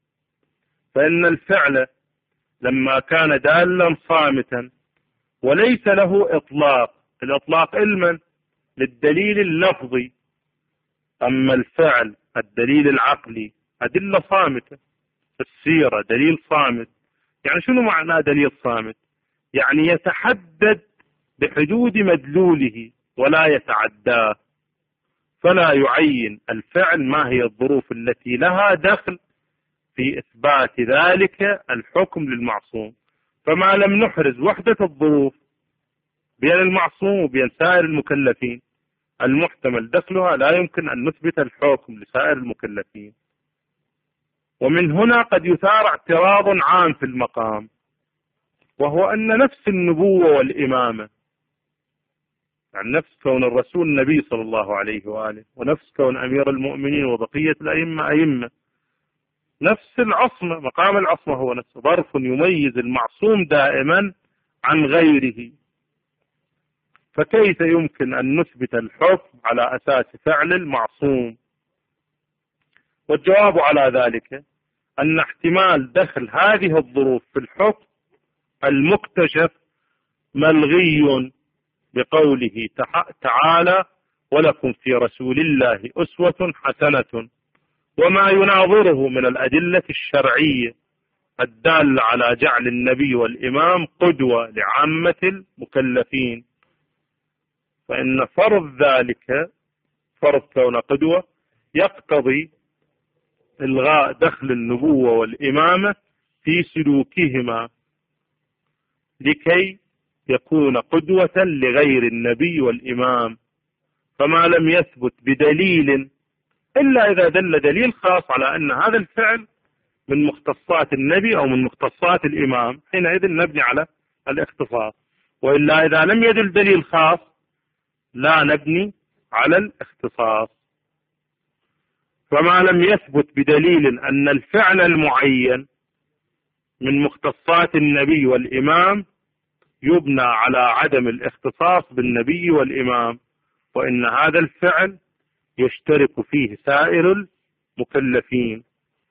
فإن الفعل لما كان دالا صامتا وليس له إطلاق، الإطلاق علما للدليل اللفظي، أما الفعل الدليل العقلي أدلة صامتة. السيرة دليل صامت. يعني شنو معنى دليل صامت؟ يعني يتحدد بحدود مدلوله ولا يتعداه، فلا يعين الفعل ما هي الظروف التي لها دخل في إثبات ذلك الحكم للمعصوم. فما لم نحرز وحدة الظروف بين المعصوم وبين سائر المكلفين المحتمل دخلها لا يمكن أن نثبت الحكم لسائر المكلفين. ومن هنا قد يثار اعتراض عام في المقام، وهو أن نفس النبوة والإمامة، يعني نفس كون الرسول نبي صلى الله عليه وآله، ونفس كون أمير المؤمنين وبقية الأئمة أئمة، نفس العصمة، مقام العصمة هو نفسه ظرف يميز المعصوم دائما عن غيره. فكيف يمكن أن نثبت الحكم على أساس فعل المعصوم؟ والجواب على ذلك أن احتمال دخل هذه الظروف في الحكم المكتشف ملغي بقوله تعالى ولكم في رسول الله أسوة حسنة، وما يناظره من الأدلة الشرعية الدالة على جعل النبي والإمام قدوة لعامة المكلفين. فإن فرض ذلك، فرض كون قدوة، يقتضي إلغاء دخل النبوة والإمامة في سلوكهما لكي يكون قدوة لغير النبي والإمام. فما لم يثبت بدليل إلا إذا دل دليل خاص على أن هذا الفعل من مختصات النبي أو من مختصات الإمام، حينئذ نبني على الاختصاص. وإلا إذا لم يدل دليل خاص لا نبني على الاختصاص. فما لم يثبت بدليل أن الفعل المعين من مختصات النبي والإمام يبنى على عدم الاختصاص بالنبي والإمام، وإن هذا الفعل يشترك فيه سائر المكلفين.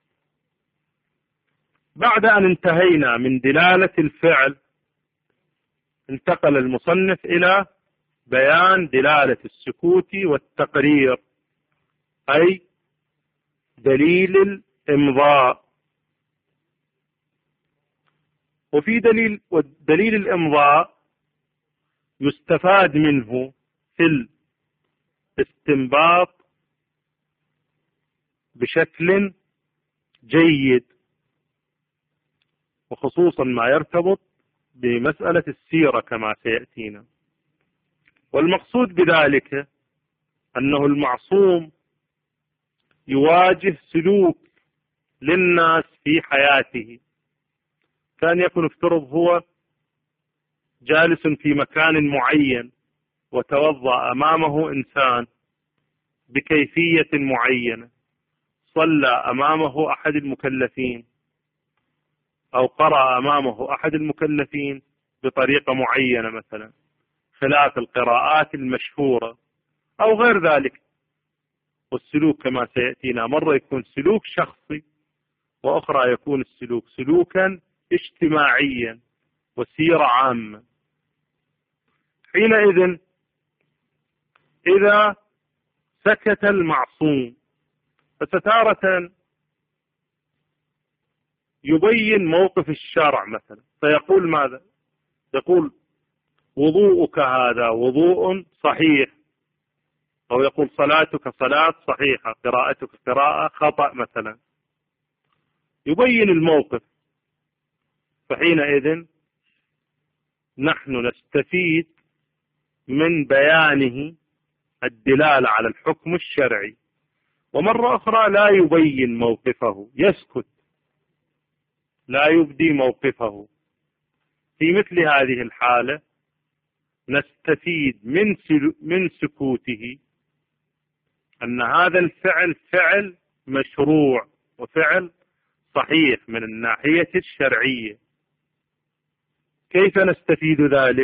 بعد أن انتهينا من دلالة الفعل انتقل المصنف إلى بيان دلالة السكوت والتقرير، أي دليل الإمضاء. وفي دليل دليل الإمضاء يستفاد منه في الاستنباط بشكل جيد. وخصوصا ما يرتبط بمسألة السيرة كما سيأتينا. والمقصود بذلك أنه المعصوم يواجه سلوك للناس في حياته، كان يكون افترض هو جالس في مكان معين وتوضأ أمامه إنسان بكيفية معينة، صلى أمامه أحد المكلفين أو قرأ أمامه أحد المكلفين بطريقة معينة مثلا خلاف القراءات المشهورة أو غير ذلك. والسلوك كما سيأتينا مرة يكون سلوك شخصي، وأخرى يكون السلوك سلوكا اجتماعيا وسيرة عامة. حينئذ إذا سكت المعصوم فستارة يبين موقف الشرع مثلا، فيقول ماذا؟ يقول وضوءك هذا وضوء صحيح، أو يقول صلاتك صلاة صحيحة، قراءتك قراءة خطأ مثلا، يبين الموقف. فحينئذ نحن نستفيد من بيانه الدلالة على الحكم الشرعي. ومرة أخرى لا يبين موقفه، يسكت لا يبدي موقفه. في مثل هذه الحالة نستفيد من من سكوته أن هذا الفعل فعل مشروع وفعل صحيح من الناحية الشرعية. كيف نستفيد ذلك؟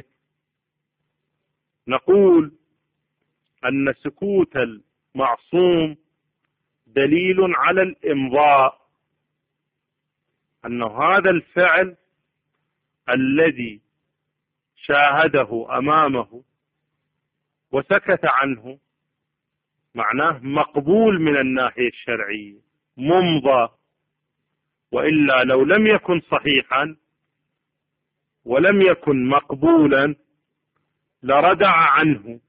نقول أن سكوت المعصوم دليل على الإمضاء، أن هذا الفعل الذي شاهده أمامه وسكت عنه معناه مقبول من الناحية الشرعية، ممضى. وإلا لو لم يكن صحيحا ولم يكن مقبولا لردع عنه،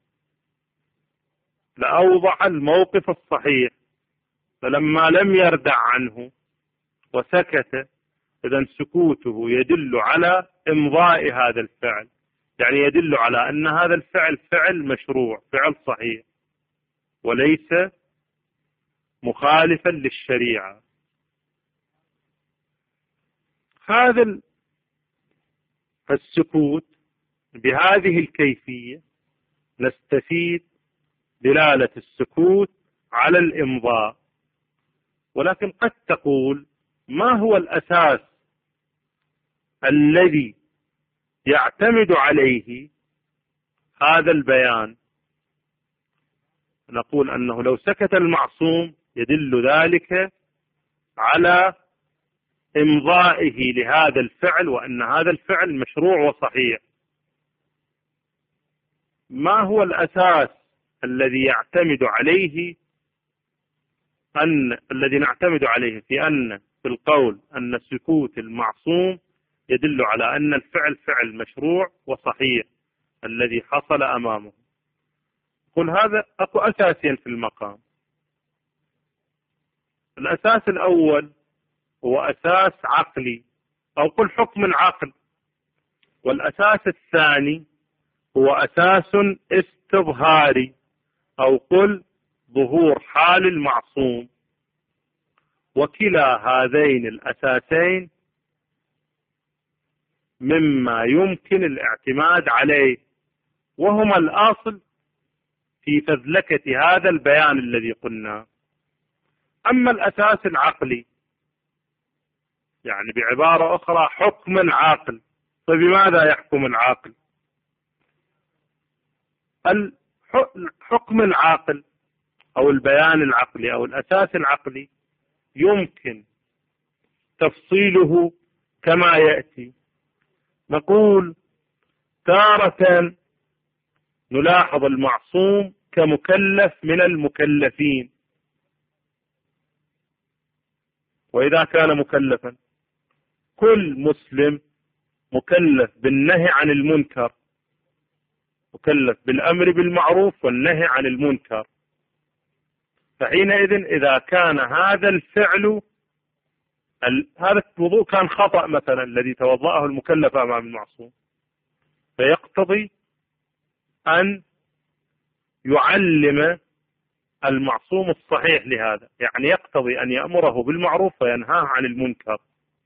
لأوضح الموقف الصحيح. فلما لم يردع عنه وسكت، إذن سكوته يدل على إمضاء هذا الفعل، يعني يدل على أن هذا الفعل فعل مشروع، فعل صحيح، وليس مخالفا للشريعة. هذا السكوت بهذه الكيفية نستفيد دلالة السكوت على الإمضاء. ولكن قد تقول ما هو الأساس الذي يعتمد عليه هذا البيان؟ نقول أنه لو سكت المعصوم يدل ذلك على إمضائه لهذا الفعل، وأن هذا الفعل مشروع وصحيح. ما هو الأساس الذي يعتمد عليه أن الذي نعتمد عليه في أن في القول أن سكوت المعصوم يدل على أن الفعل فعل مشروع وصحيح الذي حصل أمامه؟ قل هذا أكو أساسين في المقام. الأساس الأول هو أساس عقلي، أو قل حكم عقل. والأساس الثاني هو أساس استظهاري، أو قل ظهور حال المعصوم. وكلا هذين الأساسين مما يمكن الاعتماد عليه، وهما الأصل في فذلكة هذا البيان الذي قلنا. أما الأساس العقلي يعني بعبارة أخرى حكم العاقل، فبماذا يحكم العاقل؟ الحكم العاقل أو البيان العقلي أو الأساس العقلي يمكن تفصيله كما يأتي. نقول تارة نلاحظ المعصوم كمكلف من المكلفين، وإذا كان مكلفا كل مسلم مكلف بالنهي عن المنكر، مكلف بالأمر بالمعروف والنهي عن المنكر. فحينئذ إذا كان هذا الفعل هذا الوضوء كان خطأ مثلا الذي توضأه المكلف أمام المعصوم، فيقتضي أن يعلم المعصوم الصحيح لهذا، يعني يقتضي أن يأمره بالمعروف وينهاه عن المنكر،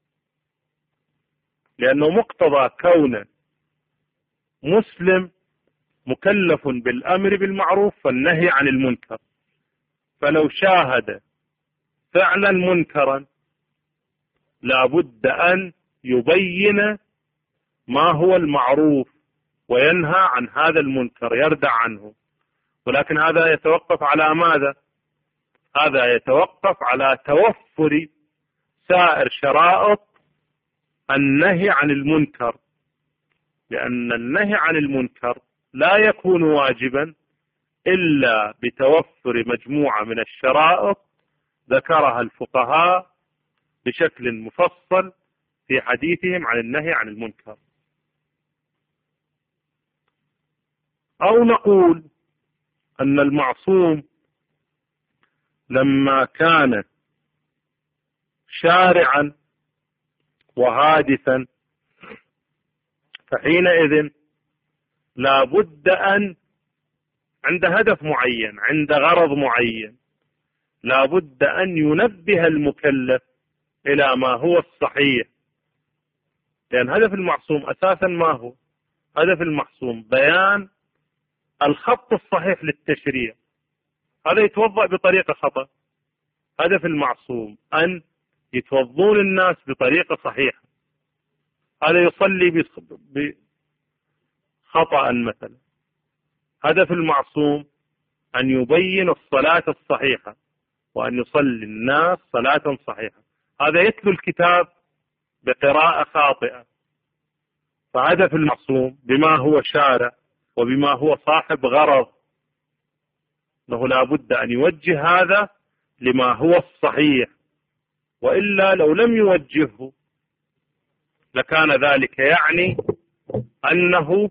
لأنه مقتضى كون مسلم مكلف بالأمر بالمعروف والنهي عن المنكر. فلو شاهد فعلا منكرا لابد أن يبين ما هو المعروف وينهى عن هذا المنكر، يردع عنه. ولكن هذا يتوقف على ماذا؟ هذا يتوقف على توفر سائر شرائط النهي عن المنكر، لأن النهي عن المنكر لا يكون واجبا إلا بتوفر مجموعة من الشرائط ذكرها الفقهاء بشكل مفصل في حديثهم عن النهي عن المنكر. أو نقول أن المعصوم لما كان شارعا وهادفا فحينئذ لا بد أن عند هدف معين، عند غرض معين، لا بد أن ينبه المكلف إلى ما هو الصحيح. لأن هدف المعصوم أساسا ما هو؟ هدف المعصوم بيان الخط الصحيح للتشريع. هذا يتوضأ بطريقة خطأ. هدف المعصوم أن يتوضون الناس بطريقة صحيحة، هذا يصلي بخطأ مثلا. هدف المعصوم أن يبين الصلاة الصحيحة وأن يصلي الناس صلاة صحيحة، هذا يتلو الكتاب بقراءة خاطئة. فهدف المعصوم بما هو شارع وبما هو صاحب غرض، أنه لا بد أن يوجه هذا لما هو الصحيح، وإلا لو لم يوجهه لكان ذلك يعني أنه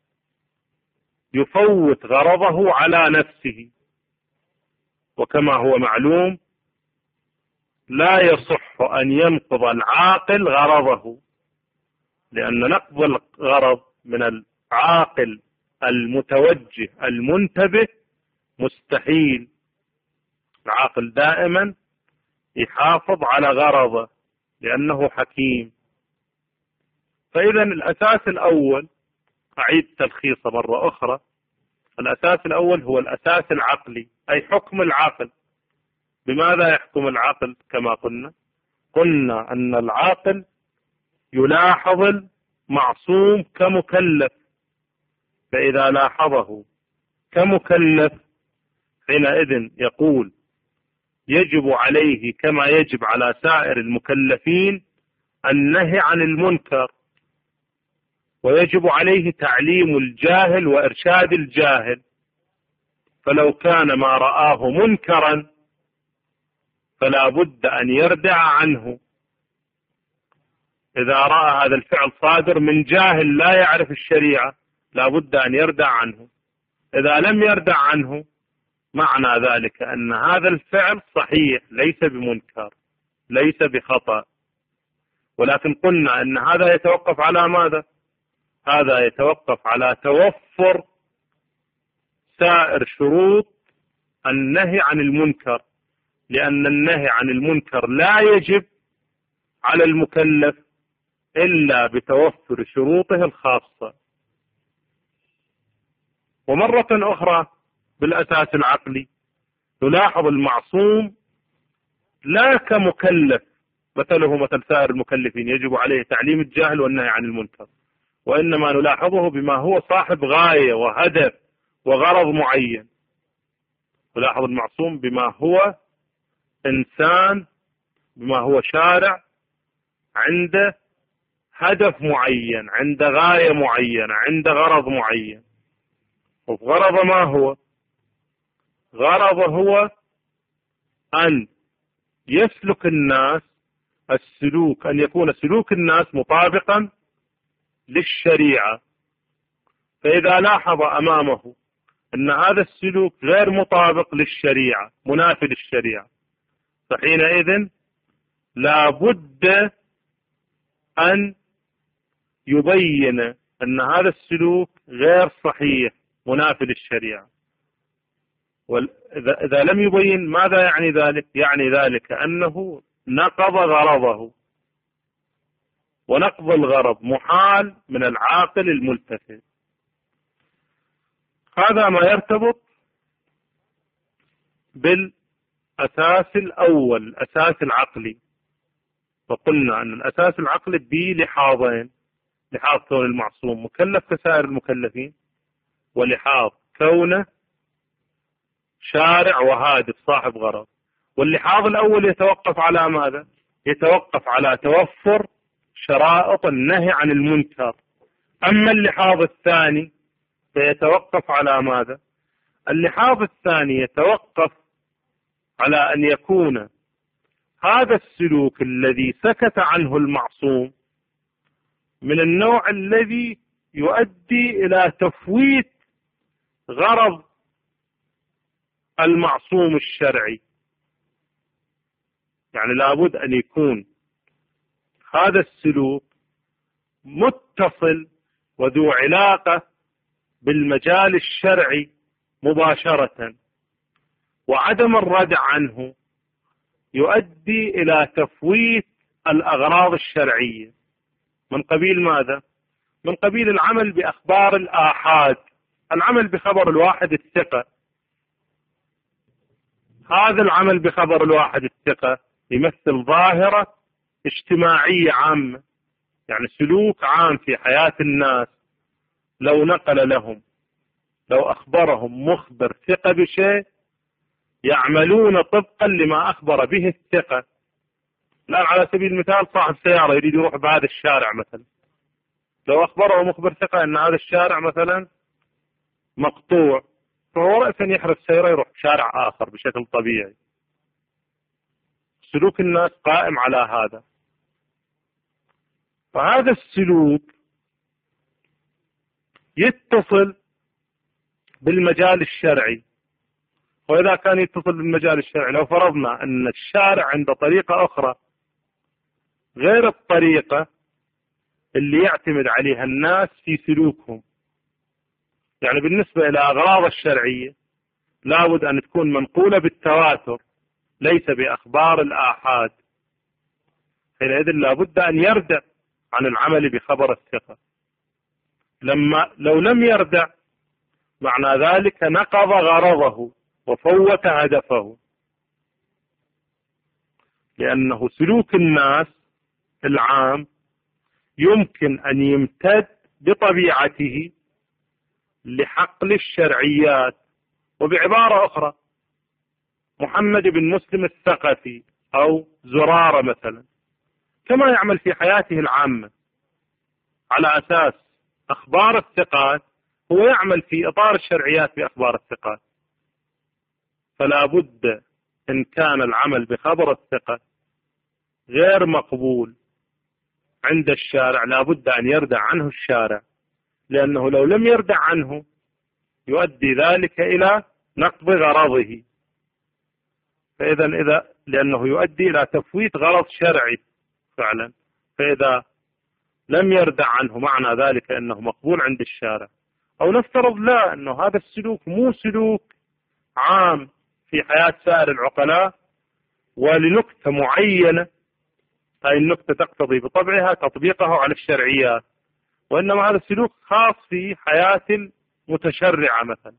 يفوت غرضه على نفسه. وكما هو معلوم لا يصح أن ينقض العاقل غرضه، لأن نقض الغرض من العاقل المتوجه المنتبه مستحيل. العاقل دائما يحافظ على غرضه لأنه حكيم. فإذا الأساس الأول، أعيد تلخيصه مرة أخرى، الأساس الأول هو الأساس العقلي، أي حكم العاقل. بماذا يحكم العاقل؟ كما قلنا قلنا أن العاقل يلاحظ المعصوم كمكلف، فإذا لاحظه كمكلف حينئذ يقول يجب عليه كما يجب على سائر المكلفين النهي عن المنكر، ويجب عليه تعليم الجاهل وإرشاد الجاهل. فلو كان ما رآه منكرا فلا بد أن يردع عنه. إذا رأى هذا الفعل صادر من جاهل لا يعرف الشريعة لا بد أن يردع عنه. إذا لم يردع عنه معنى ذلك أن هذا الفعل صحيح، ليس بمنكر، ليس بخطأ. ولكن قلنا أن هذا يتوقف على ماذا؟ هذا يتوقف على توفر سائر شروط النهي عن المنكر، لأن النهي عن المنكر لا يجب على المكلف إلا بتوفر شروطه الخاصة. ومرة أخرى بالأساس العقلي نلاحظ المعصوم لا كمكلف مثله مثل سائر المكلفين يجب عليه تعليم الجاهل والنهي عن المنكر، وإنما نلاحظه بما هو صاحب غاية وهدف وغرض معين. نلاحظ المعصوم بما هو إنسان، بما هو شارع، عنده هدف معين، عنده غاية معينة، عنده غرض معين. وغرضه ما هو؟ غرضه هو أن يسلك الناس السلوك، أن يكون سلوك الناس مطابقا للشريعة. فإذا لاحظ أمامه أن هذا السلوك غير مطابق للشريعة، منافي للشريعة، فحينئذ لا بد أن يبين أن هذا السلوك غير صحيح منافي للشريعة. وإذا لم يبين ماذا يعني ذلك؟ يعني ذلك أنه نقض غرضه، ونقض الغرض محال من العاقل الملتفت. هذا ما يرتبط بالأساس الأول، الأساس العقلي. وقلنا أن الأساس العقلي بلحاظين: لحاظ كون المعصوم مكلف كسائر المكلفين، ولحاظ كونه شارع وهادف صاحب غرض. واللحاظ الأول يتوقف على ماذا؟ يتوقف على توفر شرائط النهي عن المنكر. أما اللحاظ الثاني فيتوقف على ماذا؟ اللحاظ الثاني يتوقف على أن يكون هذا السلوك الذي سكت عنه المعصوم من النوع الذي يؤدي إلى تفويت غرض المعصوم الشرعي. يعني لابد أن يكون هذا السلوك متصل وذو علاقة بالمجال الشرعي مباشرة، وعدم الردع عنه يؤدي إلى تفويت الأغراض الشرعية. من قبيل ماذا؟ من قبيل العمل بأخبار الآحاد، العمل بخبر الواحد الثقة. هذا العمل بخبر الواحد الثقة يمثل ظاهرة اجتماعية عامة، يعني سلوك عام في حياة الناس. لو نقل لهم، لو أخبرهم مخبر ثقة بشيء يعملون طبقا لما أخبر به الثقة. الآن على سبيل المثال صاحب سيارة يريد يروح بهذا الشارع مثلا، لو أخبره مخبر ثقة أن هذا الشارع مثلا مقطوع، فهو رأسا يحرس سيارة يروح شارع آخر بشكل طبيعي. سلوك الناس قائم على هذا. فهذا السلوك يتصل بالمجال الشرعي. وإذا كان يتصل بالمجال الشرعي، لو فرضنا أن الشارع عنده طريقة أخرى غير الطريقة اللي يعتمد عليها الناس في سلوكهم، يعني بالنسبة إلى أغراض الشرعية لابد أن تكون منقولة بالتواتر ليس بأخبار الآحاد، حينئذ لابد أن يردع عن العمل بخبر الثقة. لما لو لم يردع معنى ذلك نقض غرضه وفوت هدفه، لأنه سلوك الناس العام يمكن أن يمتد بطبيعته لحقل الشرعيات. وبعبارة أخرى، محمد بن مسلم الثقفي أو زرارة مثلا كما يعمل في حياته العامة على أساس أخبار الثقات، هو يعمل في إطار الشرعيات بأخبار الثقات. فلا بد إن كان العمل بخبر الثقة غير مقبول عند الشارع لا بد أن يردع عنه الشارع، لأنه لو لم يردع عنه يؤدي ذلك إلى نقض غرضه. فإذا إذا لأنه يؤدي إلى تفويت غرض شرعي فعلا، فإذا لم يردع عنه معنى ذلك أنه مقبول عند الشارع. أو نفترض لا، أنه هذا السلوك مو سلوك عام في حياة سائر العقلاء ولنكتة معينة، هذه النكتة تقتضي بطبعها تطبيقه على الشرعيات، وإنما هذا السلوك خاص في حياة متشرعة مثلا.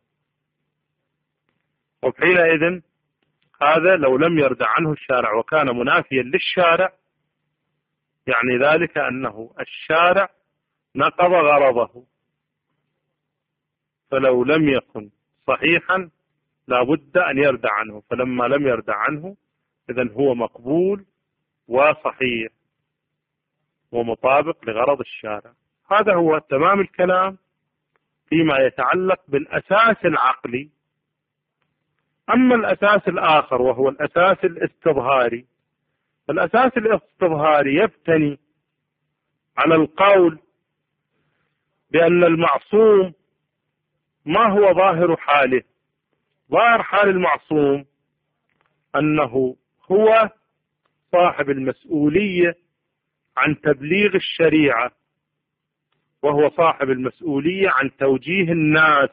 وحينئذ هذا لو لم يردع عنه الشارع وكان منافيا للشارع يعني ذلك أنه الشارع نقض غرضه. فلو لم يكن صحيحا لا بد أن يردع عنه، فلما لم يردع عنه إذن هو مقبول وصحيح ومطابق لغرض الشارع. هذا هو تمام الكلام فيما يتعلق بالأساس العقلي. أما الأساس الآخر وهو الأساس الاستظهاري، الأساس الاستظهاري يبتني على القول بأن المعصوم ما هو ظاهر حاله. ظاهر حال المعصوم أنه هو صاحب المسؤولية عن تبليغ الشريعة، وهو صاحب المسؤولية عن توجيه الناس.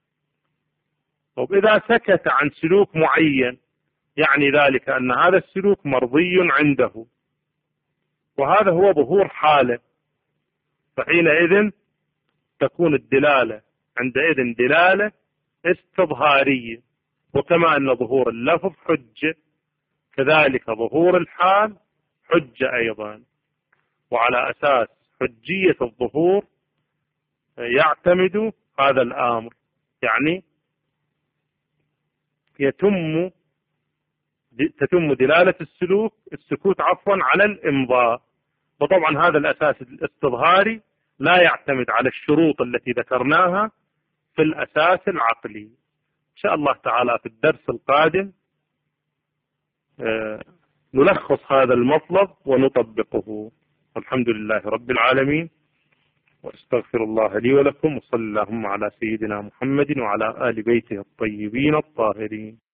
وإذا سكت عن سلوك معين يعني ذلك أن هذا السلوك مرضي عنده، وهذا هو ظهور حاله، فحينئذ تكون الدلالة عندئذ دلالة استظهارية. وكما أن ظهور اللفظ حجة، كذلك ظهور الحال حجة أيضا. وعلى أساس حجية الظهور يعتمد هذا الأمر، يعني يتم تتم دلالة السلوك السكوت عفوا على الإمضاء. وطبعا هذا الأساس الاستظهاري لا يعتمد على الشروط التي ذكرناها في الأساس العقلي. إن شاء الله تعالى في الدرس القادم نلخص هذا المطلب ونطبقه. الحمد لله رب العالمين، واستغفر الله لي ولكم، وصلى اللهم على سيدنا محمد وعلى آل بيته الطيبين الطاهرين.